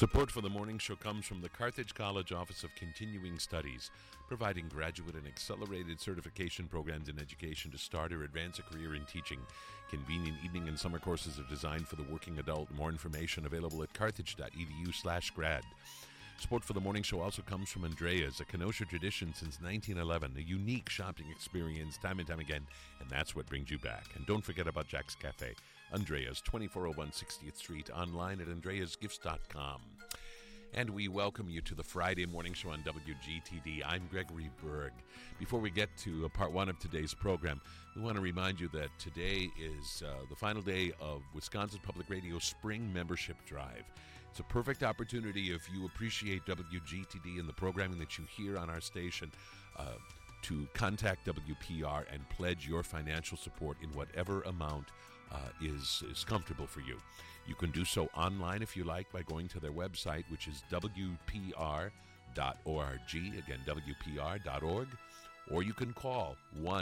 Support for the morning show comes from the Carthage College Office of Continuing Studies, providing graduate and accelerated certification programs in education to start or advance a career in teaching. Convenient evening and summer courses are designed for the working adult. More information available at carthage.edu/grad. Support for the morning show also comes from Andrea's, a Kenosha tradition since 1911, a unique shopping experience time and time again, and that's what brings you back. And don't forget about Jack's Cafe, Andrea's, 2401 60th Street, online at andreasgifts.com. And we welcome you to the Friday morning show on WGTD. I'm Gregory Berg. Before we get to part one of today's program, we want to remind you that today is the final day of Wisconsin Public Radio Spring Membership Drive. It's a perfect opportunity if you appreciate WGTD and the programming that you hear on our station to contact WPR and pledge your financial support in whatever amount is comfortable for you. You can do so online if you like by going to their website, which is WPR.org, again, WPR.org, or you can call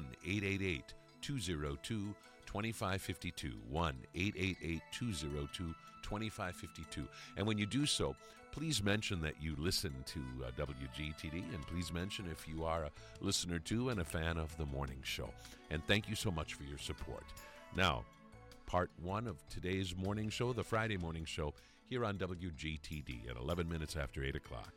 1-888-202-2552, 1-888-202-2552. And when you do so, please mention that you listen to WGTD, and please mention if you are a listener to and a fan of the morning show. And thank you so much for your support. Now, part one of today's morning show, the Friday morning show, here on WGTD at 11 minutes after 8 o'clock.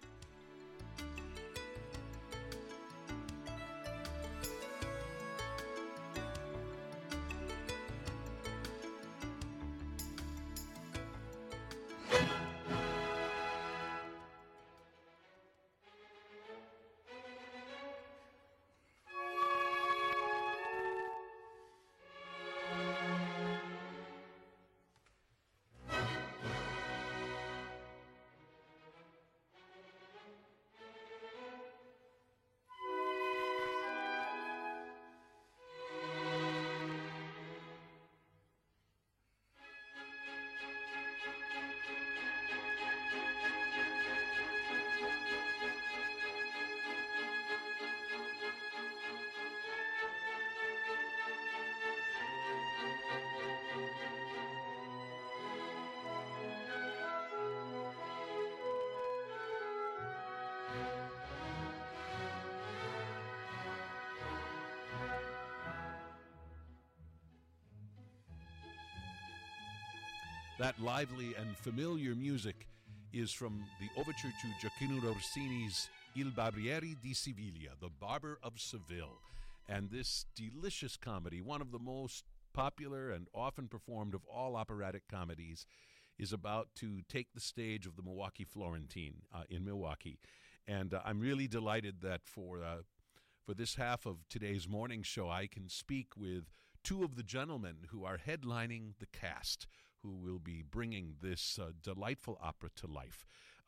That lively and familiar music is from the overture to Gioacchino Rossini's Il Barbiere di Siviglia, The Barber of Seville. And this delicious comedy, one of the most popular and often performed of all operatic comedies, is about to take the stage of the Milwaukee Florentine in Milwaukee. And I'm really delighted that for this half of today's morning show, I can speak with two of the gentlemen who are headlining the cast, who will be bringing this delightful opera to life.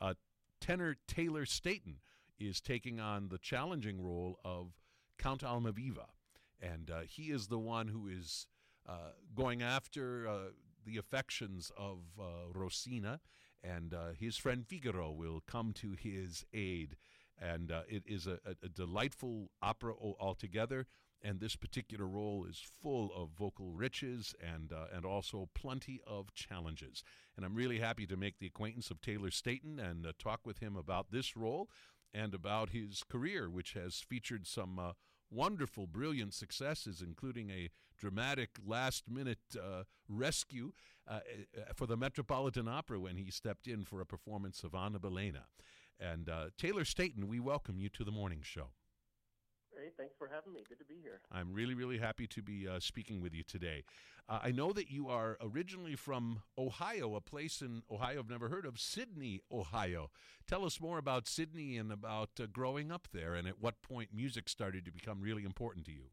Tenor Taylor Staton is taking on the challenging role of Count Almaviva, and he is the one who is going after the affections of Rosina, and his friend Figaro will come to his aid. And it is a delightful opera altogether. And this particular role is full of vocal riches and also plenty of challenges. And I'm really happy to make the acquaintance of Taylor Staton and talk with him about this role and about his career, which has featured some wonderful, brilliant successes, including a dramatic last-minute rescue for the Metropolitan Opera when he stepped in for a performance of Anna Bolena. And Taylor Staton, we welcome you to the morning show. Great. Thanks for having me. Good to be here. I'm really, really happy to be speaking with you today. I know that you are originally from Ohio, a place in Ohio I've never heard of, Sydney, Ohio. Tell us more about Sydney and about growing up there, and at what point music started to become really important to you.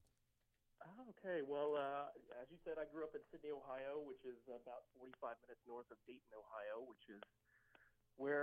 Okay. Well, as you said, I grew up in Sydney, Ohio, which is about 45 minutes north of Dayton, Ohio, which is where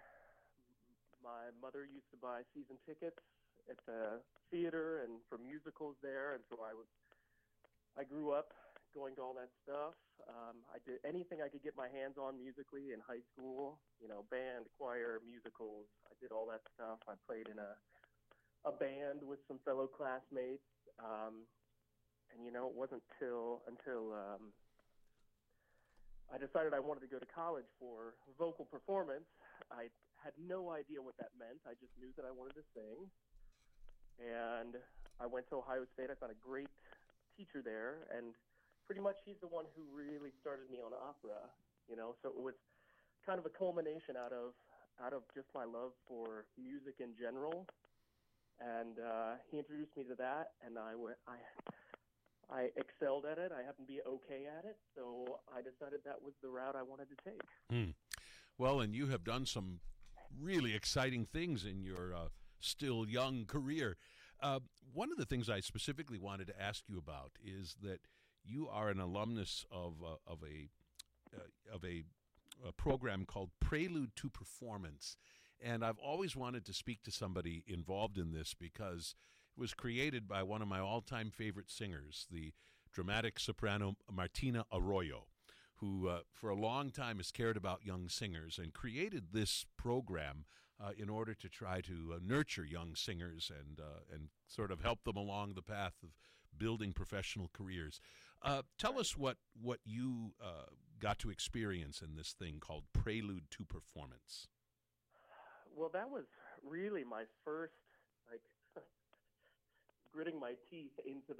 my mother used to buy season tickets at the theater and for musicals there, and so I grew up going to all that stuff. I did anything I could get my hands on musically in high school, band, choir, musicals. I did all that stuff. I played in a band with some fellow classmates, and it wasn't until I decided I wanted to go to college for vocal performance. I had no idea what that meant. I just knew that I wanted to sing. And I went to Ohio State. I found a great teacher there, and pretty much he's the one who really started me on opera, you know. So it was kind of a culmination out of just my love for music in general. And he introduced me to that, and I excelled at it. I happened to be okay at it, so I decided that was the route I wanted to take. Well, and you have done some really exciting things in your still young career. One of the things I specifically wanted to ask you about is that you are an alumnus of a program called Prelude to Performance. And I've always wanted to speak to somebody involved in this because it was created by one of my all-time favorite singers, the dramatic soprano Martina Arroyo, who for a long time has cared about young singers and created this program in order to try to nurture young singers and sort of help them along the path of building professional careers. Tell us what you got to experience in this thing called Prelude to Performance. Well, that was really my first, like, gritting my teeth into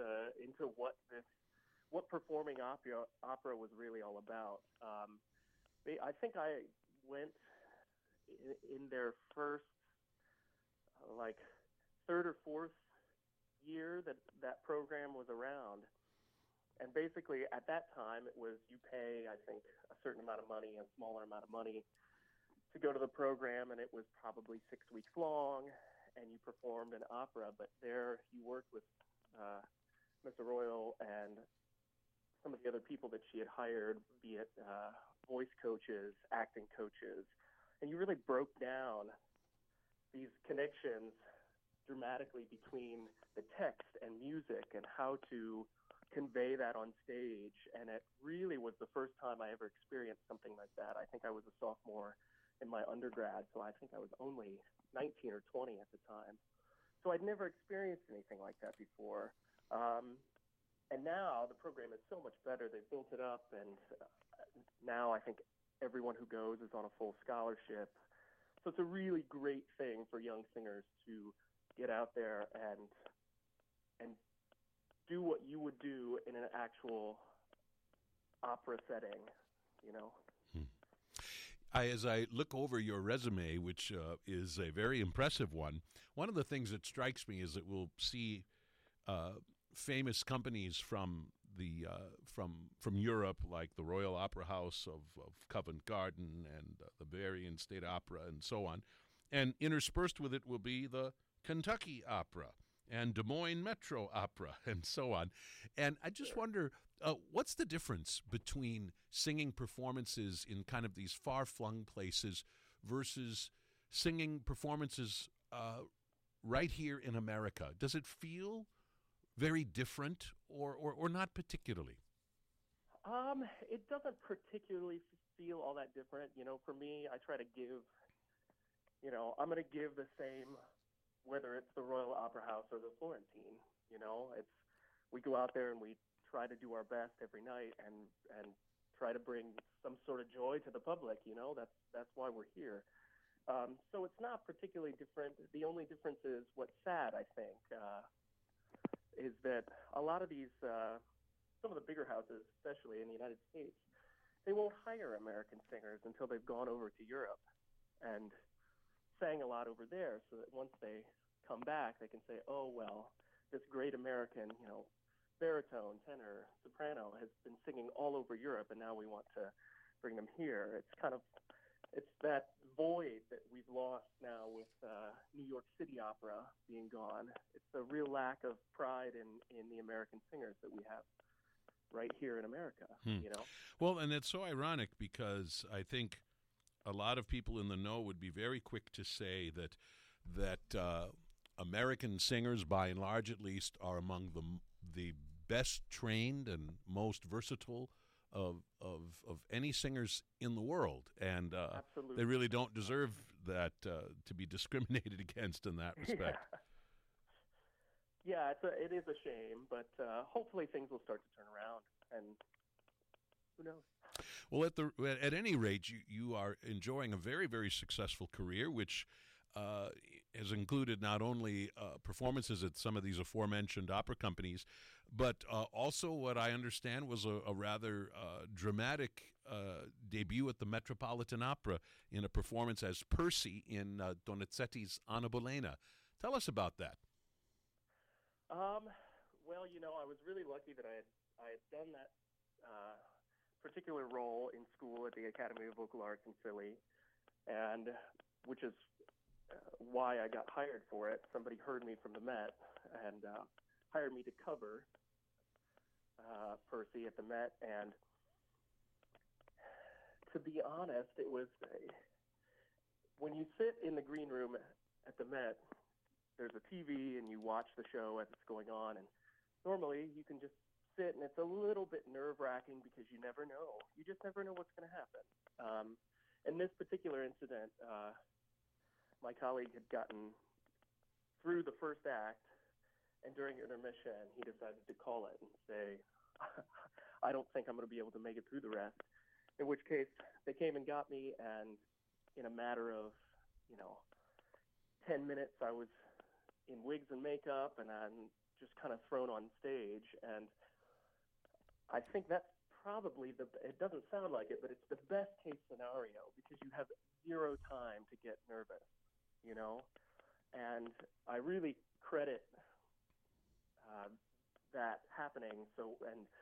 what performing opera was really all about. I think I went in their first, like, third or fourth year that program was around. And basically, at that time, it was you pay, I think, a certain amount of money, a smaller amount of money, to go to the program, and it was probably 6 weeks long, and you performed an opera. But there you worked with Miss Arroyo and some of the other people that she had hired, be it voice coaches, acting coaches, and you really broke down these connections dramatically between the text and music and how to convey that on stage. And it really was the first time I ever experienced something like that. I think I was a sophomore in my undergrad, so I think I was only 19 or 20 at the time. So I'd never experienced anything like that before. And now the program is so much better. They've built it up, and now I think everyone who goes is on a full scholarship. So it's a really great thing for young singers to get out there and do what you would do in an actual opera setting, you know. As I look over your resume, which is a very impressive one of the things that strikes me is that we'll see famous companies from the from Europe, like the Royal Opera House of Covent Garden and the Bavarian State Opera and so on, and interspersed with it will be the Kentucky Opera and Des Moines Metro Opera and so on. And I just wonder, what's the difference between singing performances in kind of these far-flung places versus singing performances right here in America? Does it feel very different or not particularly? It doesn't particularly feel all that different. You know, for me, I try to give, you know, I'm going to give the same whether it's the Royal Opera House or the Florentine. You know, we go out there and we try to do our best every night and try to bring some sort of joy to the public. You know, that's why we're here. So it's not particularly different. The only difference is what's sad, I think, is that a lot of these, some of the bigger houses, especially in the United States, they won't hire American singers until they've gone over to Europe and sang a lot over there, so that once they come back, they can say, oh, well, this great American, you know, baritone, tenor, soprano has been singing all over Europe, and now we want to bring them here. It's that void that we've lost now with New York City Opera being gone. It's a real lack of pride in the American singers that we have right here in America, you know? Well, and it's so ironic because I think a lot of people in the know would be very quick to say that American singers, by and large at least, are among the best trained and most versatile of any singers in the world, and they really don't deserve that to be discriminated against in that respect. Yeah, it is a shame, but hopefully things will start to turn around, and who knows? Well, at any rate, you are enjoying a very, very successful career, which has included not only performances at some of these aforementioned opera companies, but also what I understand was a rather dramatic debut at the Metropolitan Opera in a performance as Percy in Donizetti's Anna Bolena. Tell us about that. Well, I was really lucky that I had done that particular role in school at the Academy of Vocal Arts in Philly, and which is why I got hired for it. Somebody heard me from the Met and hired me to cover Percy at the Met. And to be honest, it was when you sit in the green room at the Met, there's a TV and you watch the show as it's going on, and normally you can just sit, and it's a little bit nerve-wracking because you never know. You just never know what's going to happen. In this particular incident, my colleague had gotten through the first act, and during intermission, he decided to call it and say, I don't think I'm going to be able to make it through the rest, in which case they came and got me, and in a matter of, 10 minutes, I was in wigs and makeup, and I'm just kind of thrown on stage, and I think that's probably it doesn't sound like it, but it's the best case scenario because you have zero time to get nervous, and I really credit that happening so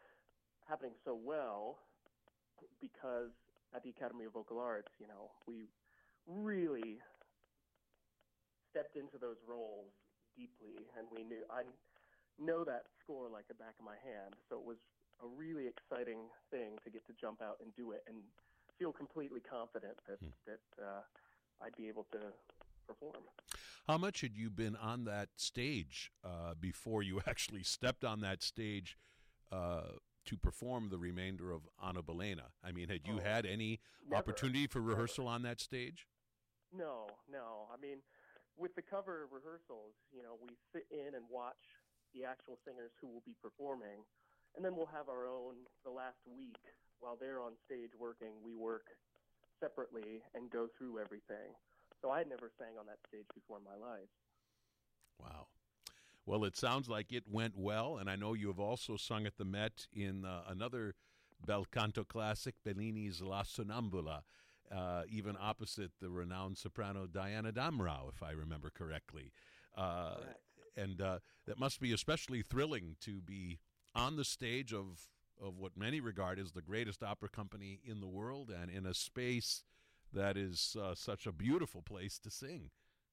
well because at the Academy of Vocal Arts, we really stepped into those roles deeply, and I know that score like the back of my hand, so it was a really exciting thing to get to jump out and do it and feel completely confident that I'd be able to perform. How much had you been on that stage before you actually stepped on that stage to perform the remainder of Anna Bolena? I mean, had you had any opportunity for rehearsal on that stage? No. I mean, with the cover rehearsals, we sit in and watch the actual singers who will be performing, and then we'll have our own the last week while they're on stage working. We work separately and go through everything. So I had never sang on that stage before in my life. Wow. Well, it sounds like it went well, and I know you have also sung at the Met in another bel canto classic, Bellini's La Sonnambula, even opposite the renowned soprano Diana Damrau, if I remember correctly. And that must be especially thrilling to be on the stage of what many regard as the greatest opera company in the world, and in a space that is such a beautiful place to sing.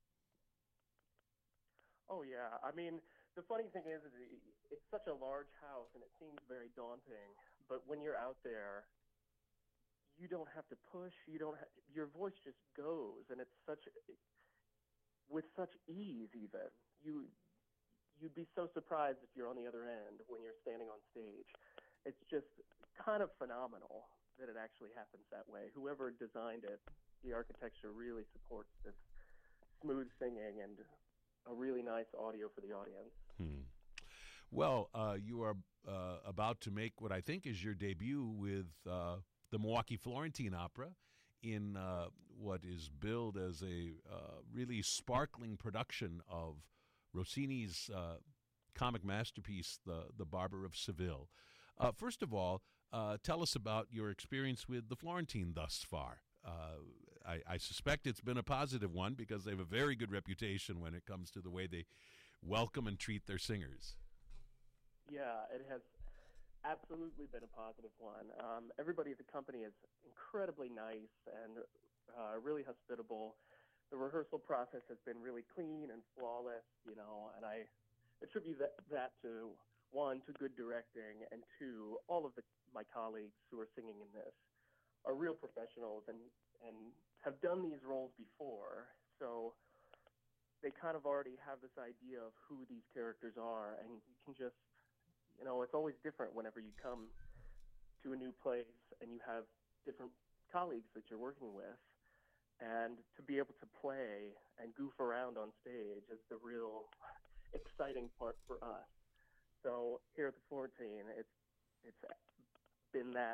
Oh, yeah. I mean, the funny thing is it's such a large house, and it seems very daunting. But when you're out there, you don't have to push. Your voice just goes, and it's with such ease even. You'd be so surprised if you're on the other end when you're standing on stage. It's just kind of phenomenal that it actually happens that way. Whoever designed it, the architecture really supports this smooth singing and a really nice audio for the audience. Well, you are about to make what I think is your debut with the Milwaukee Florentine Opera in what is billed as a really sparkling production of Rossini's comic masterpiece, The Barber of Seville. First of all, tell us about your experience with the Florentine thus far. I suspect it's been a positive one because they have a very good reputation when it comes to the way they welcome and treat their singers. Yeah, it has absolutely been a positive one. Everybody at the company is incredibly nice and really hospitable. The rehearsal process has been really clean and flawless, and I attribute that to, one, to good directing, and two, all of my colleagues who are singing in this are real professionals and have done these roles before, so they kind of already have this idea of who these characters are, and you can just, it's always different whenever you come to a new place and you have different colleagues that you're working with. And to be able to play and goof around on stage is the real exciting part for us. So here at the Florentine, it's been that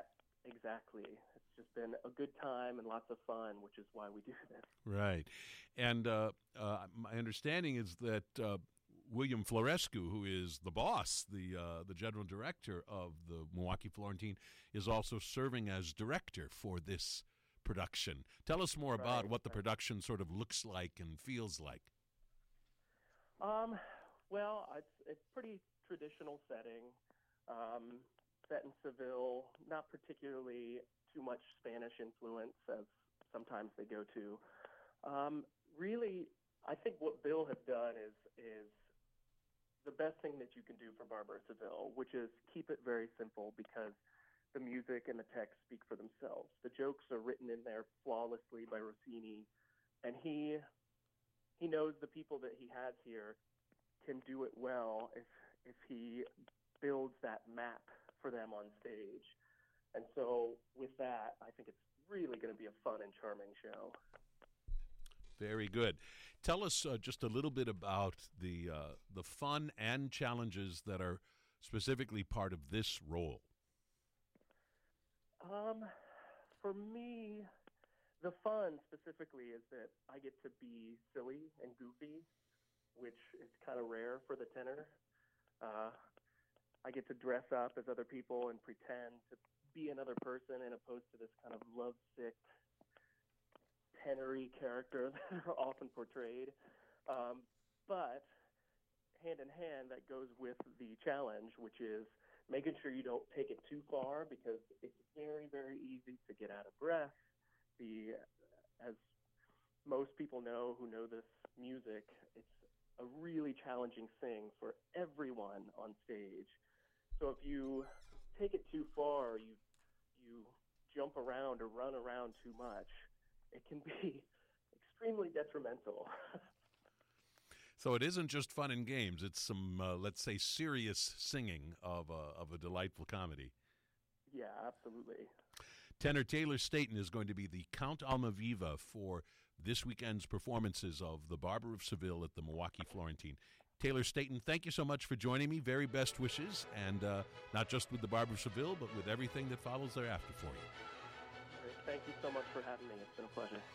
Exactly. It's just been a good time and lots of fun, which is why we do this. Right. And my understanding is that William Florescu, who is the boss, the general director of the Milwaukee Florentine, is also serving as director for this production. Tell us more about what the production sort of looks like and feels like. Well, it's pretty traditional setting, set in Seville, not particularly too much Spanish influence as sometimes they go to. Really, I think what Bill has done is the best thing that you can do for Barber of Seville, which is keep it very simple because the music and the text speak for themselves. The jokes are written in there flawlessly by Rossini, and he knows the people that he has here can do it well if he builds that map for them on stage. And so with that, I think it's really going to be a fun and charming show. Very good. Tell us just a little bit about the fun and challenges that are specifically part of this role. For me, the fun specifically is that I get to be silly and goofy, which is kind of rare for the tenor. I get to dress up as other people and pretend to be another person, as opposed to this kind of lovesick, tenory character that are often portrayed. But hand in hand, that goes with the challenge, which is making sure you don't take it too far, because it's very, very easy to get out of breath. As most people know who know this music, it's a really challenging thing for everyone on stage. So if you take it too far, you jump around or run around too much, it can be extremely detrimental. So it isn't just fun and games. It's some, let's say, serious singing of a delightful comedy. Yeah, absolutely. Tenor Taylor Staton is going to be the Count Almaviva for this weekend's performances of The Barber of Seville at the Milwaukee Florentine. Taylor Staton, thank you so much for joining me. Very best wishes, and not just with The Barber of Seville, but with everything that follows thereafter for you. Great. Thank you so much for having me. It's been a pleasure.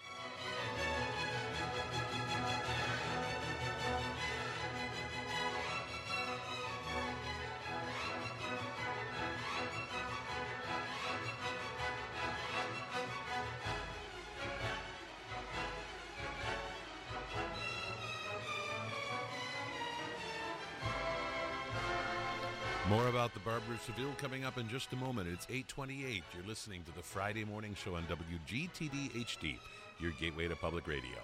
More about The Barber of Seville coming up in just a moment. It's 8:28. You're listening to the Friday Morning Show on WGTD HD, your gateway to public radio.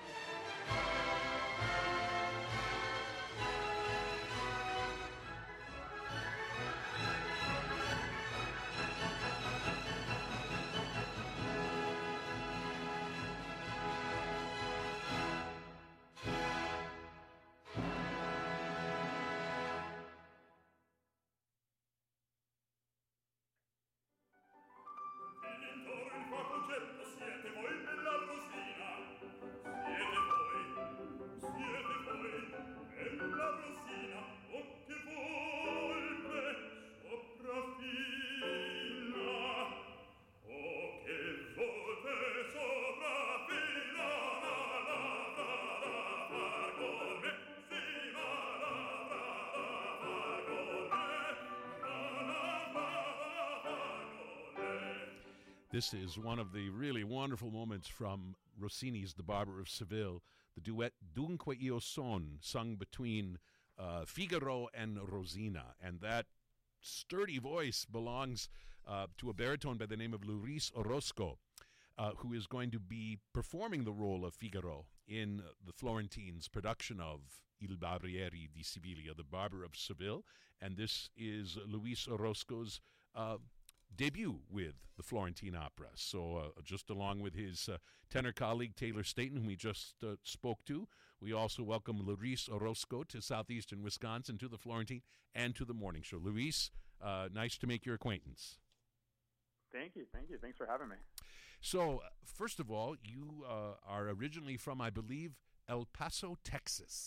This is one of the really wonderful moments from Rossini's The Barber of Seville, the duet Dunque Io Son, sung between Figaro and Rosina. And that sturdy voice belongs to a baritone by the name of Luis Orozco, who is going to be performing the role of Figaro in the Florentine's production of Il Barbiere di Siviglia, The Barber of Seville. And this is Luis Orozco's debut with the Florentine Opera. So just along with his tenor colleague Taylor Staton, whom we just spoke to, we also welcome Luis Orozco to southeastern Wisconsin, to the Florentine, and to the morning show. Luis, nice to make your acquaintance. Thank you. Thanks for having me. So, first of all, you are originally from, I believe, El Paso, Texas.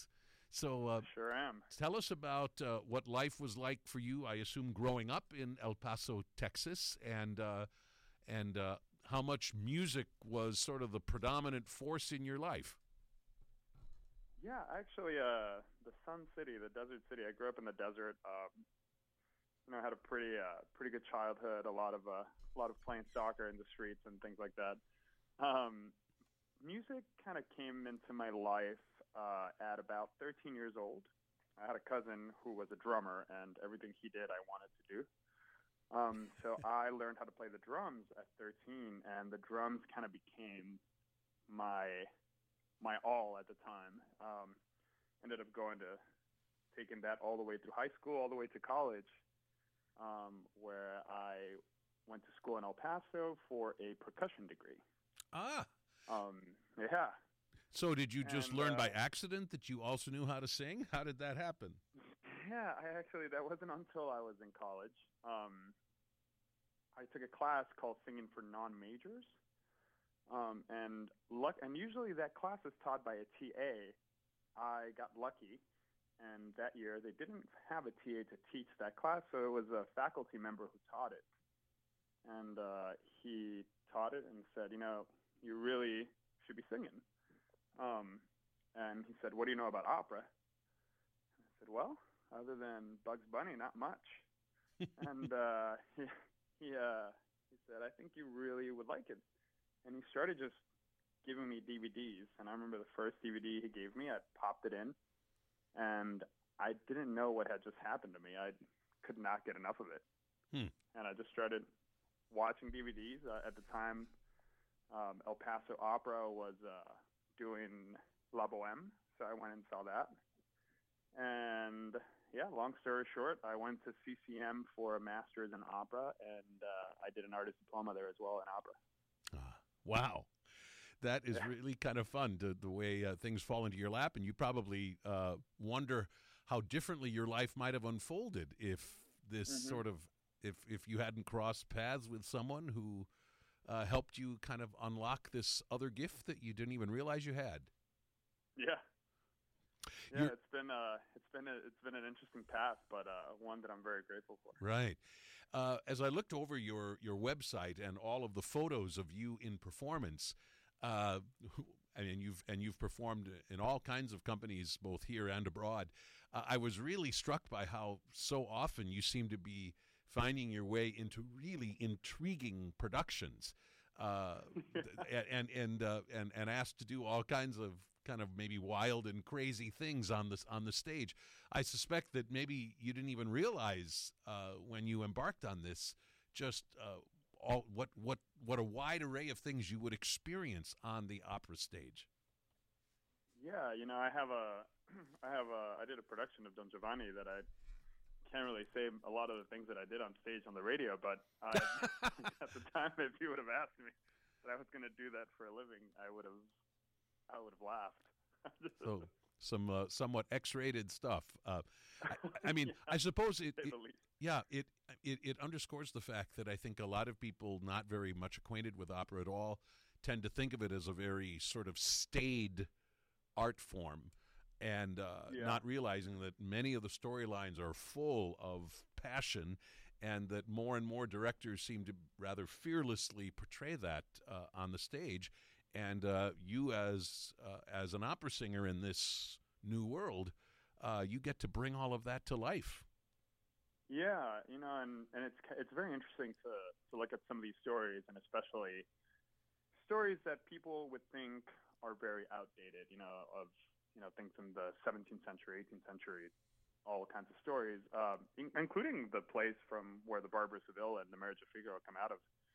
So Sure am. tell us about what life was like for you. I assume growing up in El Paso, Texas, and how much music was sort of the predominant force in your life. Yeah, actually, the Sun City, the desert city. I grew up in the desert. I had a pretty good childhood. A lot of playing soccer in the streets and things like that. Music kind of came into my life at about 13 years old. I had a cousin who was a drummer, and everything he did, I wanted to do. So I learned how to play the drums at 13, and the drums kind of became my all at the time. Ended up taking that all the way through high school, all the way to college, where I went to school in El Paso for a percussion degree. Ah. Yeah. So did you just learn by accident that you also knew how to sing? How did that happen? Yeah, that wasn't until I was in college. I took a class called Singing for Non-Majors. And usually that class is taught by a TA. I got lucky, and that year they didn't have a TA to teach that class, so it was a faculty member who taught it. And he taught it and said, you really should be singing. And he said, what do you know about opera? And I said, well, other than Bugs Bunny, not much. And he said, I think you really would like it. And he started just giving me DVDs. And I remember the first DVD he gave me, I popped it in, and I didn't know what had just happened to me. I could not get enough of it. And I just started watching DVDs. At the time, El Paso Opera was doing La Boheme, so I went and saw that. And yeah, long story short, I went to CCM for a master's in opera, and I did an artist diploma there as well in opera. Wow. That is really kind of fun, the way things fall into your lap, and you probably wonder how differently your life might have unfolded if this sort of, if you hadn't crossed paths with someone who helped you kind of unlock this other gift that you didn't even realize you had. Yeah. Yeah, it's been an interesting path, but one that I'm very grateful for. Right. As I looked over your website and all of the photos of you in performance, you've performed in all kinds of companies, both here and abroad. I was really struck by how so often you seem to be finding your way into really intriguing productions, and asked to do all kinds of kind of maybe wild and crazy things on the stage. I suspect that maybe you didn't even realize when you embarked on this just what a wide array of things you would experience on the opera stage. Yeah, I did a production of Don Giovanni that I can't really say a lot of the things that I did on stage on the radio, but at the time, if you would have asked me that I was going to do that for a living, I would have laughed. So some somewhat X-rated stuff. I mean, I suppose it underscores the fact that I think a lot of people not very much acquainted with opera at all tend to think of it as a very sort of staid art form, and not realizing that many of the storylines are full of passion, and that more and more directors seem to rather fearlessly portray that on the stage. And you, as an opera singer in this new world, you get to bring all of that to life. Yeah, and it's very interesting to look at some of these stories, and especially stories that people would think are very outdated. Things from the 17th century, 18th century, all kinds of stories, including the plays from where the Barber of Seville and the Marriage of Figaro come out of.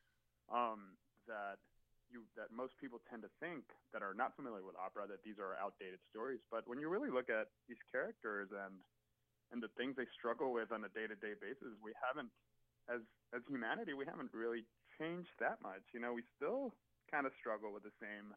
That most people tend to think that are not familiar with opera that these are outdated stories. But when you really look at these characters and the things they struggle with on a day-to-day basis, we haven't, as humanity, we haven't really changed that much. We still kind of struggle with the same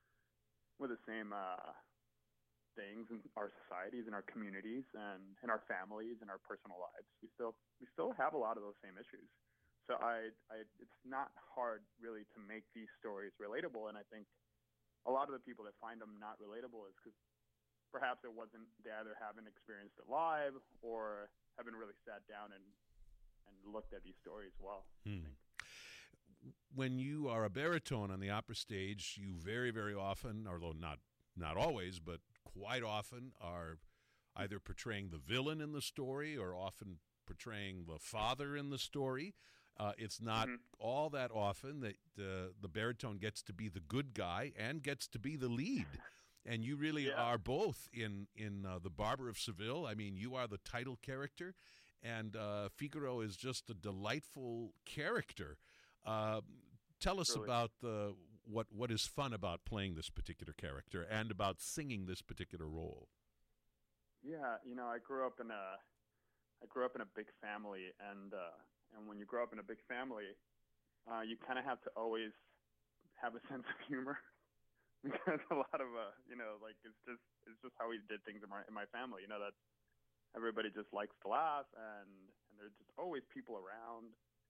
things in our societies, in our communities, and in our families, and our personal lives. We still have a lot of those same issues. So it's not hard really to make these stories relatable, and I think a lot of the people that find them not relatable is because perhaps it wasn't, they either haven't experienced it live or haven't really sat down and looked at these stories well. I think. When you are a baritone on the opera stage, you very, very often, although not always, but quite often, are either portraying the villain in the story or often portraying the father in the story. It's not all that often that the baritone gets to be the good guy and gets to be the lead. And you really are both in The Barber of Seville. I mean, you are the title character, and Figaro is just a delightful character. Tell us about what is fun about playing this particular character and about singing this particular role. Yeah, I grew up in a big family, and when you grow up in a big family, you kind of have to always have a sense of humor because a lot of it's just how we did things in my family. That everybody just likes to laugh, and there's just always people around.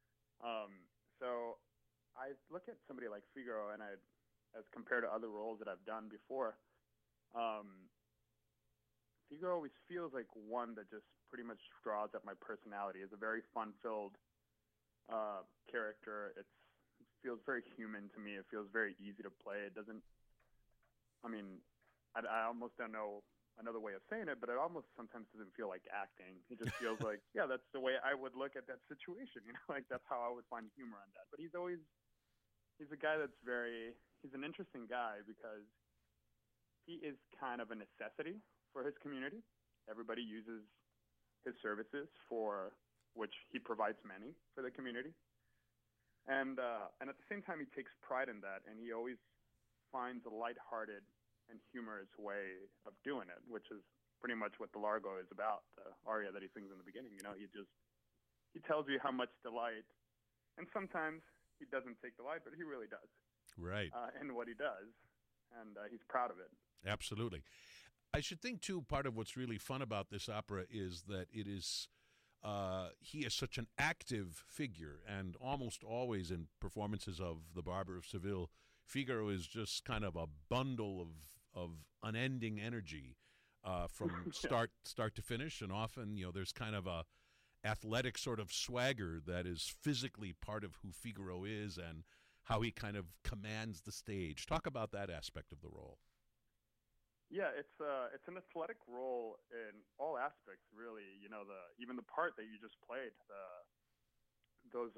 So I look at somebody like Figaro, and as compared to other roles that I've done before, Figaro always feels like one that just pretty much draws up my personality. It's a very fun-filled character. It feels very human to me. It feels very easy to play. It doesn't. I mean, I almost don't know another way of saying it, but it almost sometimes doesn't feel like acting. It just feels like, yeah, that's the way I would look at that situation. Like that's how I would find humor on that. But he's a guy that's he's an interesting guy because he is kind of a necessity for his community. Everybody uses his services, for which he provides many for the community. And at the same time, he takes pride in that, and he always finds a lighthearted and humorous way of doing it, which is pretty much what the Largo is about, the aria that he sings in the beginning. He tells you how much delight, and sometimes he doesn't take delight, but he really does. Right. In what he does, and he's proud of it. Absolutely. I should think, too, part of what's really fun about this opera is that it is he is such an active figure, and almost always in performances of The Barber of Seville, Figaro is just kind of a bundle of unending energy from start to finish, and often there's kind of a athletic sort of swagger that is physically part of who Figaro is and how he kind of commands the stage. Talk about that aspect of the role. Yeah, it's an athletic role in all aspects, really. Even the part that you just played, those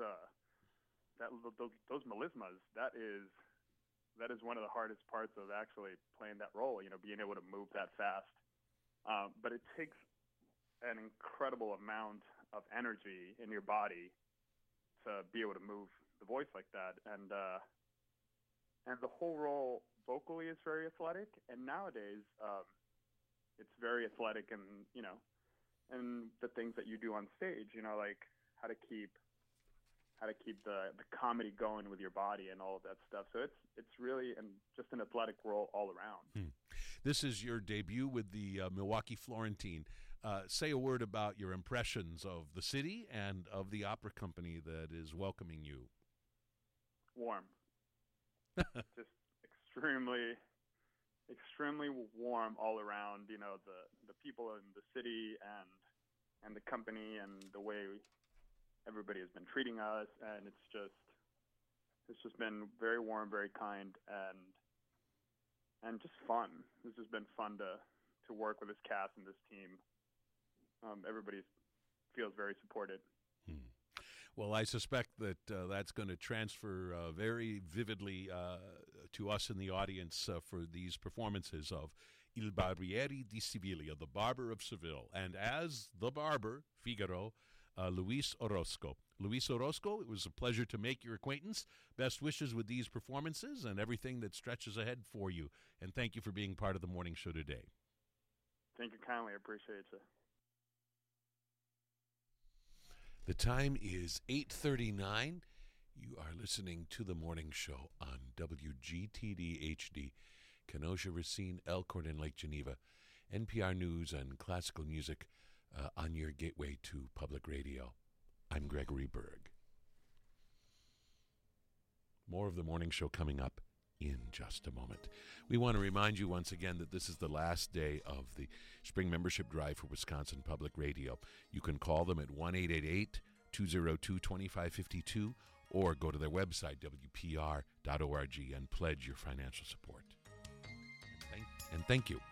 melismas, that is one of the hardest parts of actually playing that role. Being able to move that fast, but it takes an incredible amount of energy in your body to be able to move the voice like that, and the whole role vocally is very athletic, and nowadays it's very athletic, and the things that you do on stage, like how to keep the comedy going with your body and all of that stuff. So it's really just an athletic role all around. This is your debut with the Milwaukee Florentine. Say a word about your impressions of the city and of the opera company that is welcoming you. Warm. Just extremely warm all around. The people in the city and the company and the way everybody has been treating us, and it's just been very warm, very kind, and just fun. This has been fun to work with this cast and this team. Everybody feels very supported. Well, I suspect that that's going to transfer very vividly to us in the audience for these performances of Il Barbiere di Siviglia, The Barber of Seville, and as the barber, Figaro, Luis Orozco. Luis Orozco, it was a pleasure to make your acquaintance. Best wishes with these performances and everything that stretches ahead for you. And thank you for being part of the morning show today. Thank you kindly. I appreciate you. The time is 8:39. You are listening to the morning show on WGTD HD, Kenosha, Racine, Elkhorn, and Lake Geneva. NPR News and classical music on your gateway to public radio. I'm Gregory Berg. More of the morning show coming up in just a moment. We want to remind you once again that this is the last day of the spring membership drive for Wisconsin Public Radio. You can call them at 1-888-202-2552 or go to their website, wpr.org, and pledge your financial support. And thank you.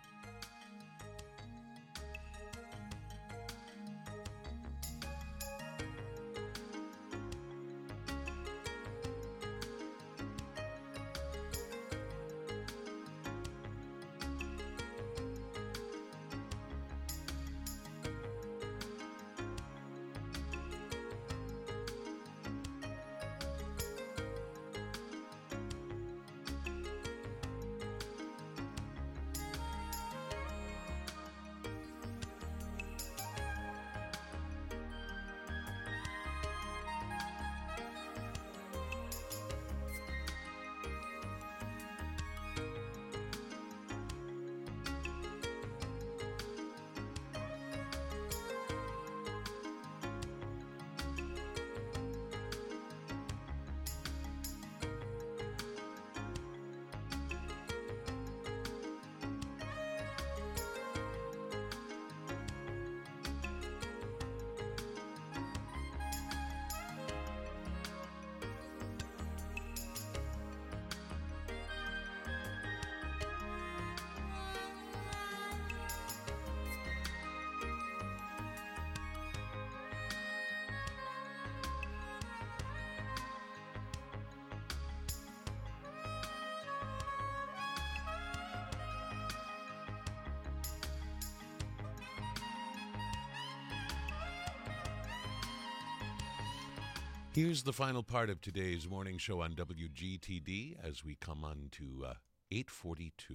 Here's the final part of today's morning show on WGTD as we come on to 8:42.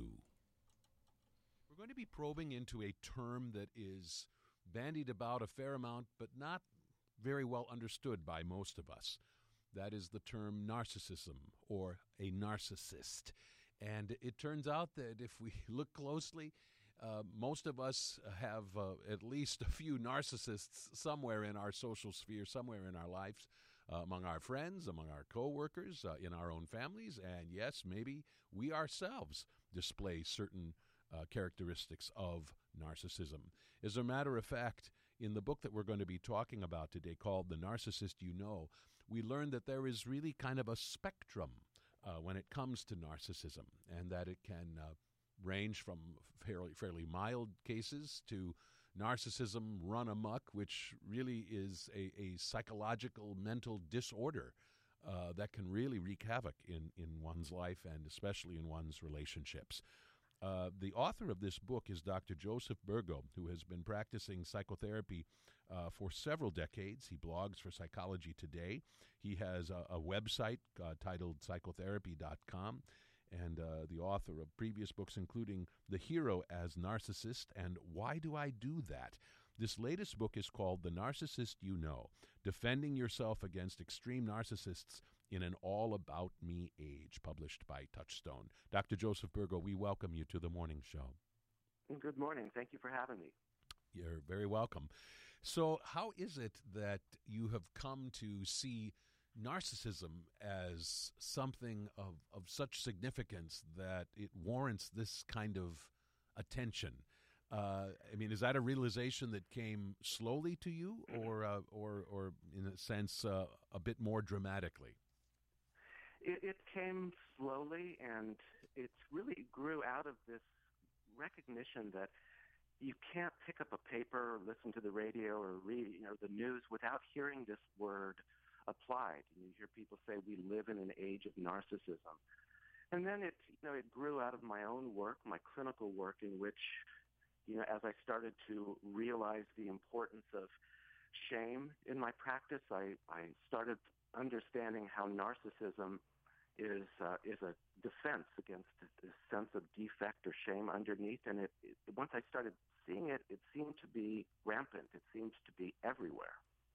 We're going to be probing into a term that is bandied about a fair amount, but not very well understood by most of us. That is the term narcissism, or a narcissist. And it turns out that if we look closely, most of us have at least a few narcissists somewhere in our social sphere, somewhere in our lives. Among our friends, among our co-workers, in our own families, and yes, maybe we ourselves display certain characteristics of narcissism. As a matter of fact, in the book that we're going to be talking about today called The Narcissist You Know, we learned that there is really kind of a spectrum when it comes to narcissism, and that it can range from fairly mild cases to narcissism run amok, which really is a psychological mental disorder that can really wreak havoc in one's life and especially in one's relationships. The author of this book is Dr. Joseph Burgo, who has been practicing psychotherapy for several decades. He blogs for Psychology Today. He has a website titled psychotherapy.com. And the author of previous books, including The Hero as Narcissist and Why Do I Do That? This latest book is called The Narcissist You Know, Defending Yourself Against Extreme Narcissists in an All-About-Me Age, published by Touchstone. Dr. Joseph Burgo, we welcome you to the morning show. Good morning. Thank you for having me. You're very welcome. So how is it that you have come to see narcissism as something of such significance that it warrants this kind of attention? I mean, is that a realization that came slowly to you, or in a sense, a bit more dramatically? It came slowly, and it really grew out of this recognition that you can't pick up a paper or listen to the radio or read the news without hearing this word applied. And you hear people say we live in an age of narcissism. And then it grew out of my own work, my clinical work, in which, as I started to realize the importance of shame in my practice, I started understanding how narcissism is a defense against this sense of defect or shame underneath. And once I started seeing it, it seemed to be rampant. It seemed to be everywhere.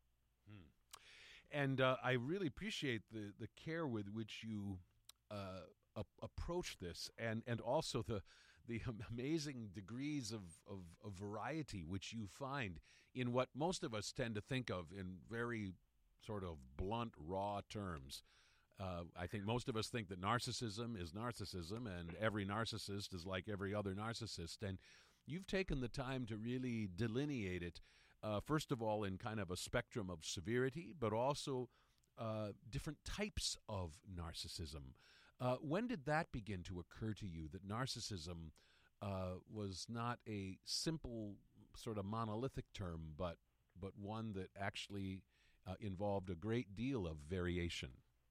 And I really appreciate the care with which you approach this, and also the amazing degrees of variety which you find in what most of us tend to think of in very sort of blunt, raw terms I think most of us think that narcissism is narcissism, and every narcissist is like every other narcissist. And you've taken the time to really delineate it, first of all, in kind of a spectrum of severity, but also different types of narcissism. When did that begin to occur to you, that narcissism was not a simple sort of monolithic term, but one that actually involved a great deal of variation?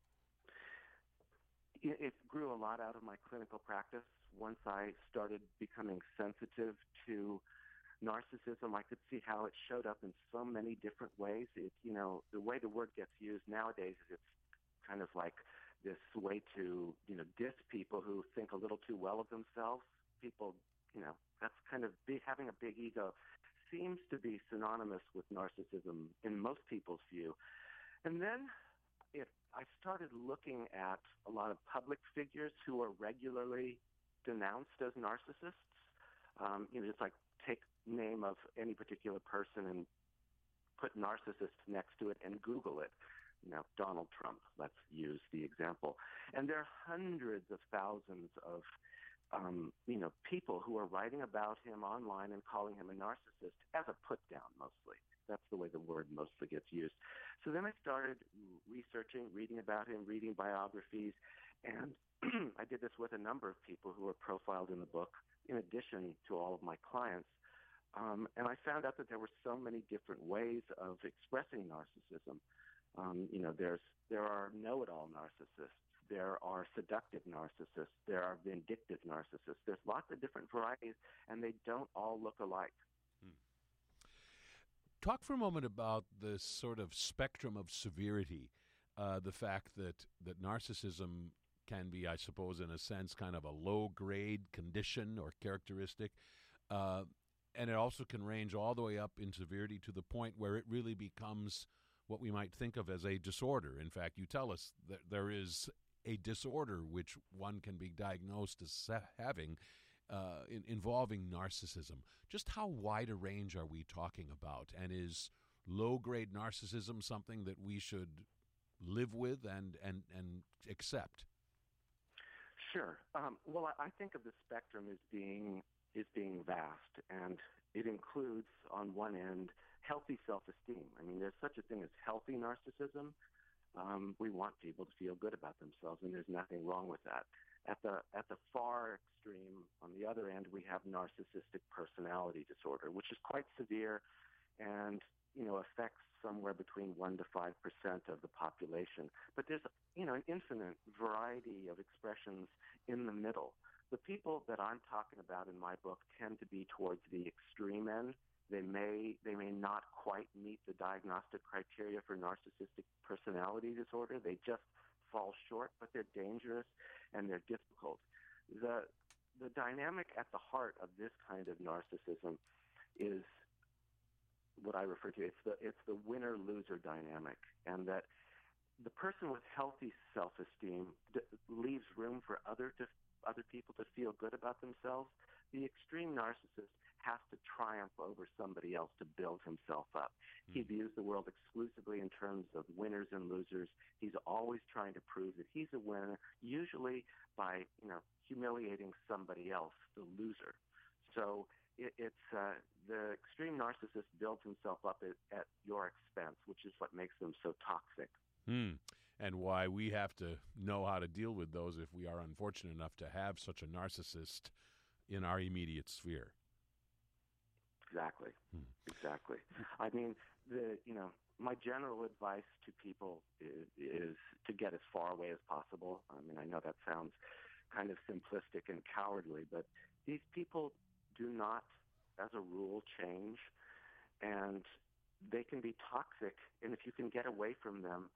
It grew a lot out of my clinical practice. Once I started becoming sensitive to narcissism, I could see how it showed up in so many different ways. The way the word gets used nowadays is it's kind of like this way to, diss people who think a little too well of themselves. People, that's kind of having a big ego seems to be synonymous with narcissism in most people's view. And then I started looking at a lot of public figures who are regularly denounced as narcissists. Just like take name of any particular person and put narcissist next to it and Google it. Donald Trump, let's use the example. And there are hundreds of thousands of people who are writing about him online and calling him a narcissist as a put down mostly. That's the way the word mostly gets used. So then I started researching, reading about him, reading biographies, and I did this with a number of people who were profiled in the book, in addition to all of my clients. And I found out that there were so many different ways of expressing narcissism. There are know-it-all narcissists. There are seductive narcissists. There are vindictive narcissists. There's lots of different varieties, and they don't all look alike. Talk for a moment about this sort of spectrum of severity, the fact that narcissism can be, I suppose, in a sense, kind of a low-grade condition or characteristic, and it also can range all the way up in severity to the point where it really becomes what we might think of as a disorder. In fact, you tell us that there is a disorder which one can be diagnosed as having involving narcissism. Just how wide a range are we talking about? And is low-grade narcissism something that we should live with and accept? Sure. Well, I think of the spectrum as being vast, and it includes, on one end, healthy self-esteem. I mean, there's such a thing as healthy narcissism. We want people to feel good about themselves, and there's nothing wrong with that. At the far extreme, on the other end, we have narcissistic personality disorder, which is quite severe and, affects somewhere between 1% to 5% of the population. But there's, an infinite variety of expressions in the middle. The people that I'm talking about in my book tend to be towards the extreme end. They may not quite meet the diagnostic criteria for narcissistic personality disorder. They just fall short, but they're dangerous and they're difficult. The dynamic at the heart of this kind of narcissism is what I refer to. It's the winner-loser dynamic, and that the person with healthy self-esteem leaves room for other people to feel good about themselves. The extreme narcissist has to triumph over somebody else to build himself up. He views the world exclusively in terms of winners and losers. He's always trying to prove that he's a winner, usually by, humiliating somebody else, the loser. So it's the extreme narcissist builds himself up at your expense, which is what makes them so toxic. And why we have to know how to deal with those if we are unfortunate enough to have such a narcissist in our immediate sphere. Exactly. Exactly. I mean, my general advice to people is to get as far away as possible. I mean, I know that sounds kind of simplistic and cowardly, but these people do not, as a rule, change, and they can be toxic. And if you can get away from them,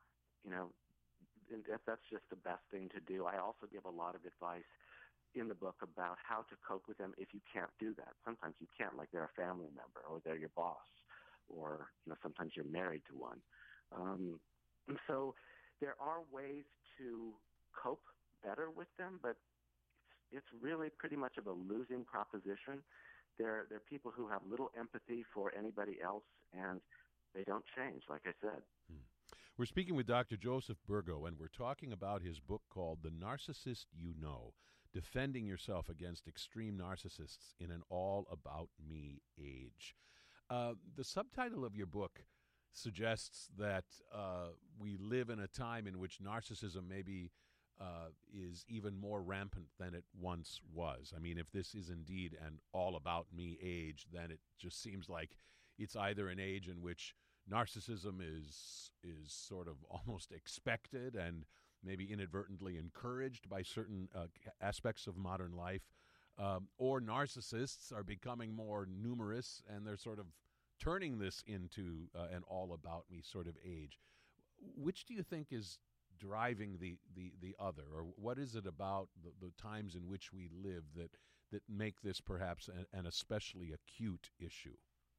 that's just the best thing to do. I also give a lot of advice in the book about how to cope with them if you can't do that. Sometimes you can't, like they're a family member or they're your boss, or sometimes you're married to one. And so there are ways to cope better with them, but it's really pretty much of a losing proposition. They're people who have little empathy for anybody else, and they don't change, like I said. We're speaking with Dr. Joseph Burgo, and we're talking about his book called The Narcissist You Know, Defending Yourself Against Extreme Narcissists in an All About Me Age. The subtitle of your book suggests that we live in a time in which narcissism maybe is even more rampant than it once was. I mean, if this is indeed an all-about-me age, then it just seems like it's either an age in which narcissism is sort of almost expected and maybe inadvertently encouraged by certain aspects of modern life, or narcissists are becoming more numerous and they're sort of turning this into an all-about-me sort of age. Which do you think is driving the other, or what is it about the times in which we live that make this perhaps an especially acute issue?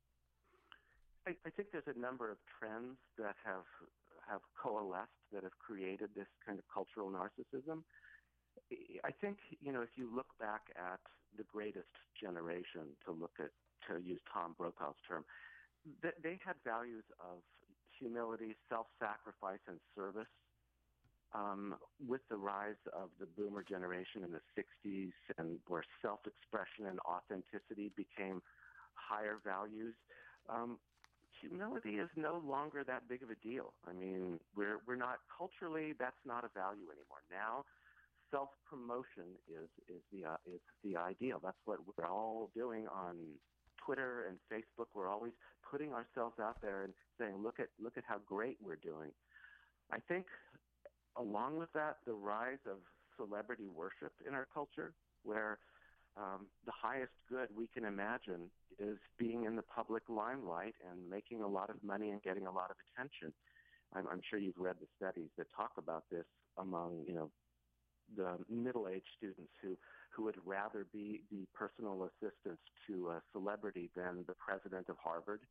I think there's a number of trends that have coalesced that have created this kind of cultural narcissism. I think, if you look back at the greatest generation, to use Tom Brokaw's term, that they had values of humility, self-sacrifice, and service. With the rise of the boomer generation in the 60s, and where self-expression and authenticity became higher values, humility is no longer that big of a deal. I mean, we're not culturally, that's not a value anymore. Now, self-promotion is the ideal. That's what we're all doing on Twitter and Facebook. We're always putting ourselves out there and saying, look at how great we're doing. I think along with that, the rise of celebrity worship in our culture, where the highest good we can imagine is being in the public limelight and making a lot of money and getting a lot of attention. I'm sure you've read the studies that talk about this among, the middle-aged students who would rather be the personal assistants to a celebrity than the president of Harvard.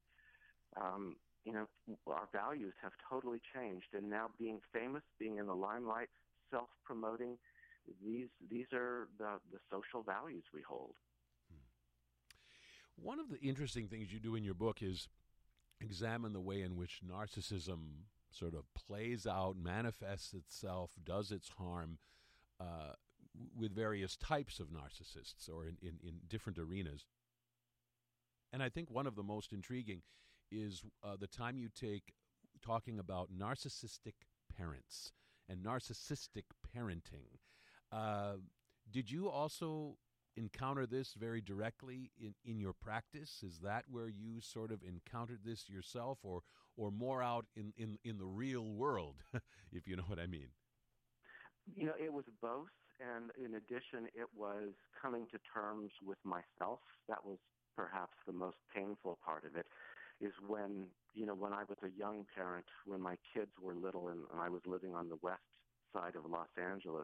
Our values have totally changed, and now being famous, being in the limelight, self-promoting, these are the social values we hold. One of the interesting things you do in your book is examine the way in which narcissism sort of plays out, manifests itself, does its harm with various types of narcissists or in different arenas. And I think one of the most intriguing is the time you take talking about narcissistic parents and narcissistic parenting. Did you also encounter this very directly in your practice? Is that where you sort of encountered this yourself, or more out in the real world, if you know what I mean? It was both, and in addition, it was coming to terms with myself. That was perhaps the most painful part of it, is when I was a young parent, when my kids were little and I was living on the west side of Los Angeles.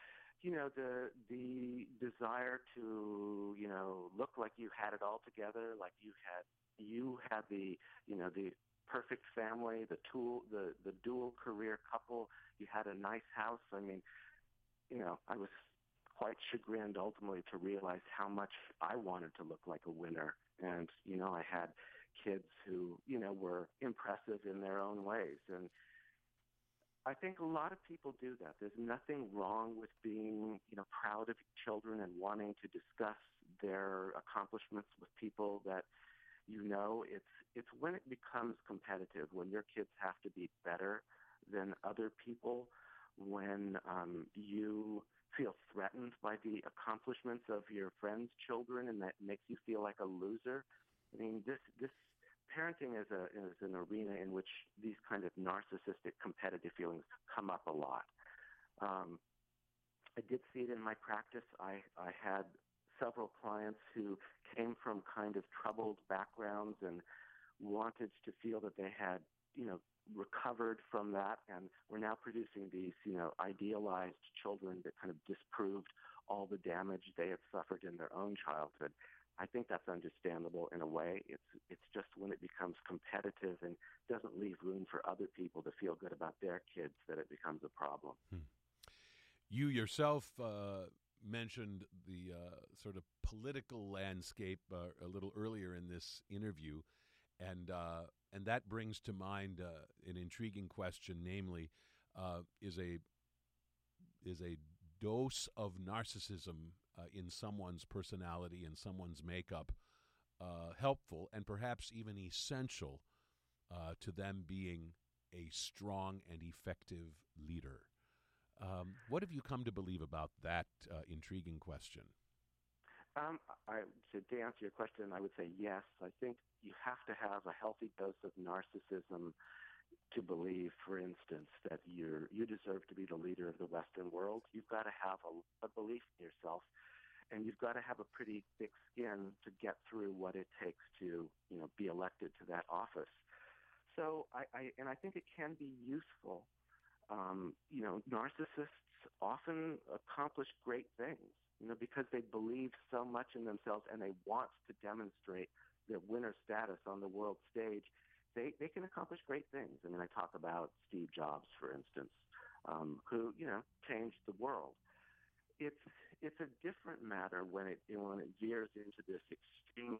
The desire to, look like you had it all together, like you had the perfect family, the dual career couple, you had a nice house. I mean, I was quite chagrined ultimately to realize how much I wanted to look like a winner. And, I had kids who, were impressive in their own ways. And I think a lot of people do that. There's nothing wrong with being, proud of children and wanting to discuss their accomplishments with people that it's when it becomes competitive, when your kids have to be better than other people, when you feel threatened by the accomplishments of your friends' children, and that makes you feel like a loser. I mean, this parenting is an arena in which these kind of narcissistic competitive feelings come up a lot. I did see it in my practice. I had several clients who came from kind of troubled backgrounds and wanted to feel that they had, recovered from that, and were now producing these, idealized children that kind of disproved all the damage they had suffered in their own childhood. I think that's understandable in a way. It's just when it becomes competitive and doesn't leave room for other people to feel good about their kids that it becomes a problem. You yourself mentioned the sort of political landscape a little earlier in this interview, and that brings to mind an intriguing question, namely, is a dose of narcissism in someone's personality and someone's makeup helpful and perhaps even essential to them being a strong and effective leader? What have you come to believe about that intriguing question? To answer your question, I would say yes. I think you have to have a healthy dose of narcissism to believe, for instance, that you deserve to be the leader of the Western world. You've got to have a belief in yourself, and you've got to have a pretty thick skin to get through what it takes to, be elected to that office. So I think it can be useful. Narcissists often accomplish great things, because they believe so much in themselves and they want to demonstrate their winner status on the world stage. They can accomplish great things. I mean, I talk about Steve Jobs, for instance, who, changed the world. It's a different matter when it veers into this extreme.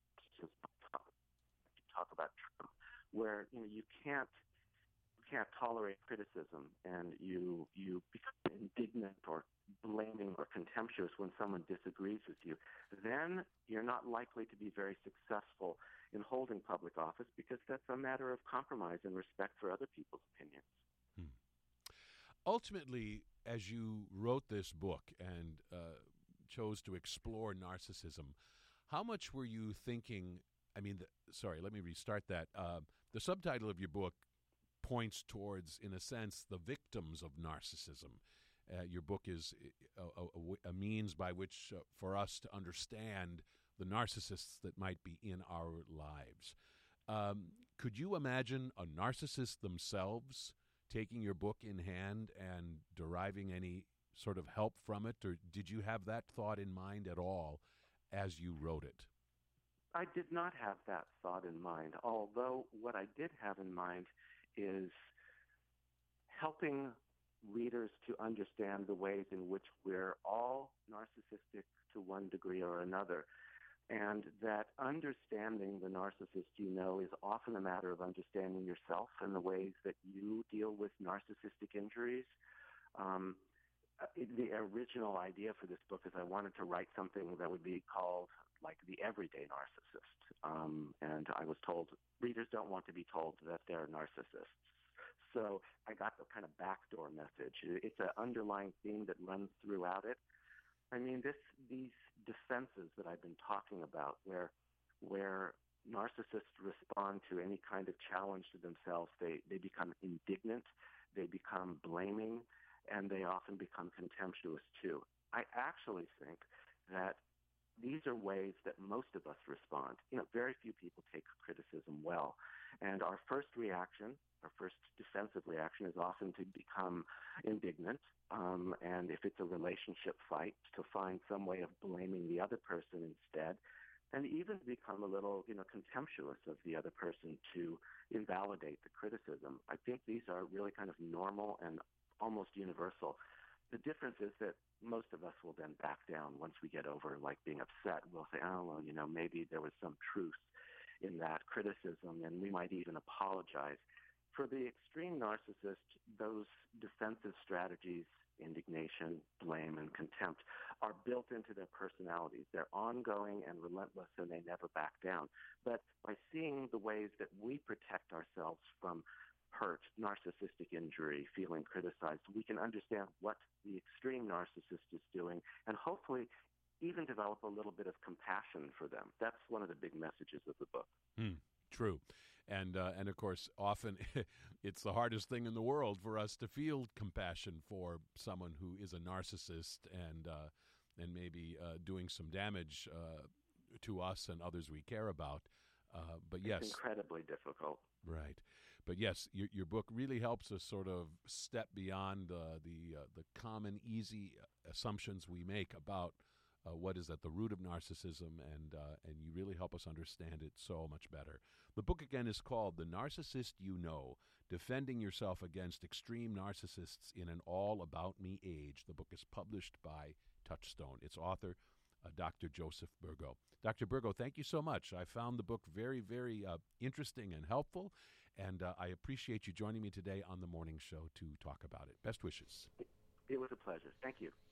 Talk about Trump, where you can't tolerate criticism, and you become indignant or blaming or contemptuous when someone disagrees with you. Then you're not likely to be very successful in holding public office, because that's a matter of compromise and respect for other people's opinions. Ultimately, as you wrote this book and chose to explore narcissism, how much were you thinking? Let me restart that. The subtitle of your book points towards, in a sense, the victims of narcissism. Your book is a means by which for us to understand the narcissists that might be in our lives. Could you imagine a narcissist themselves taking your book in hand and deriving any sort of help from it, or did you have that thought in mind at all as you wrote it? I did not have that thought in mind, although what I did have in mind is helping readers to understand the ways in which we're all narcissistic to one degree or another, and that understanding the narcissist is often a matter of understanding yourself and the ways that you deal with narcissistic injuries. The original idea for this book is I wanted to write something that would be called like the everyday narcissist. And I was told readers don't want to be told that they're narcissists. So I got the kind of backdoor message. It's an underlying theme that runs throughout it. I mean, these defenses that I've been talking about, where narcissists respond to any kind of challenge to themselves, they become indignant, they become blaming, and they often become contemptuous too. I actually think that these are ways that most of us respond. Very few people take criticism well. And our first defensive reaction is often to become indignant. And if it's a relationship fight, to find some way of blaming the other person instead. And even become a little, contemptuous of the other person to invalidate the criticism. I think these are really kind of normal and almost universal. The difference is that most of us will then back down once we get over being upset. We'll say, oh, well, maybe there was some truth in that criticism, and we might even apologize. For the extreme narcissist, those defensive strategies, indignation, blame, and contempt, are built into their personalities. They're ongoing and relentless, and they never back down. But by seeing the ways that we protect ourselves from hurt, narcissistic injury, feeling criticized, we can understand what the extreme narcissist is doing and hopefully even develop a little bit of compassion for them. That's one of the big messages of the book. True. And of course, often it's the hardest thing in the world for us to feel compassion for someone who is a narcissist and maybe doing some damage to us and others we care about. But yes, it's incredibly difficult. Right. But yes, your book really helps us sort of step beyond the common, easy assumptions we make about what is at the root of narcissism, and you really help us understand it so much better. The book, again, is called The Narcissist You Know, Defending Yourself Against Extreme Narcissists in an All About Me Age. The book is published by Touchstone. Its author, Dr. Joseph Burgo. Dr. Burgo, thank you so much. I found the book very, very interesting and helpful, and I appreciate you joining me today on the morning show to talk about it. Best wishes. It was a pleasure. Thank you.